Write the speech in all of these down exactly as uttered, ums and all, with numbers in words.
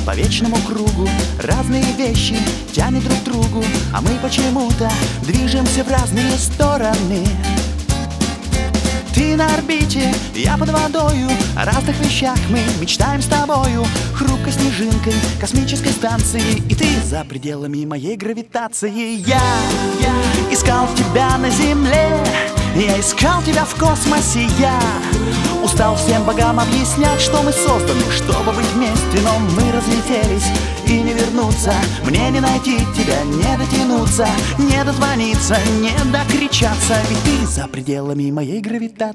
по вечному кругу. Разные вещи тянет друг к другу, а мы почему-то движемся в разные стороны. Ты на орбите, я под водою, о разных вещах мы мечтаем с тобою. Хрупкой снежинкой космической станции, и ты за пределами моей гравитации. Я, я искал тебя на земле, я искал тебя в космосе. Я устал всем богам объяснять, что мы созданы, чтобы быть вместе, но мы разлетелись и не вернуться. Мне не найти тебя, не дотянуться, не дозвониться, не докричаться, ведь ты за пределами моей гравитации.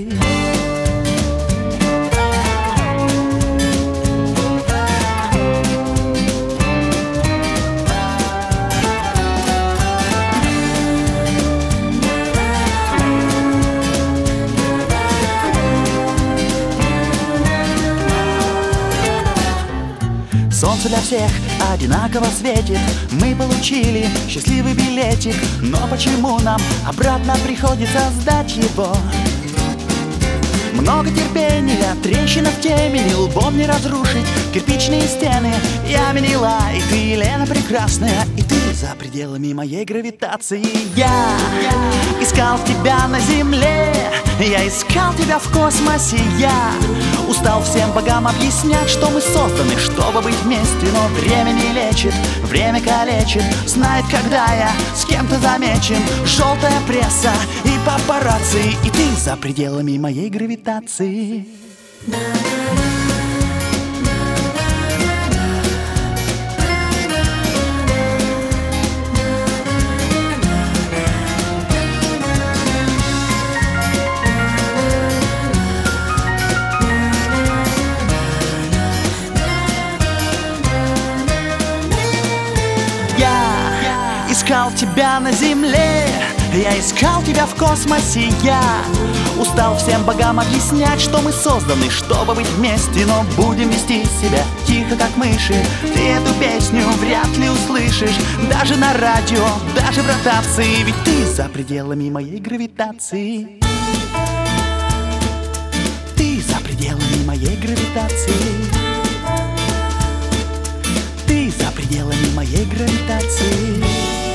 Солнце для всех одинаково светит, мы получили счастливый билетик, но почему нам обратно приходится сдать его? Много терпения, трещина в темени, лбом не разрушить кирпичные стены. Я Мила, и ты, Лена, прекрасная, и ты за пределами моей гравитации. Я, я искал тебя на земле, я искал тебя в космосе. Я устал всем богам объяснять, что мы созданы, чтобы быть вместе, но время не лечит, время калечит. Знает, когда я с кем-то замечен, желтая пресса и папарацци, и ты за пределами моей гравитации. Я искал тебя на земле, я искал тебя в космосе. Я устал всем богам объяснять, что мы созданы, чтобы быть вместе, но будем вести себя тихо, как мыши. Ты эту песню вряд ли услышишь даже на радио, даже в ротации, ведь ты за пределами моей гравитации. Ты за пределами моей гравитации. Ты за пределами моей гравитации.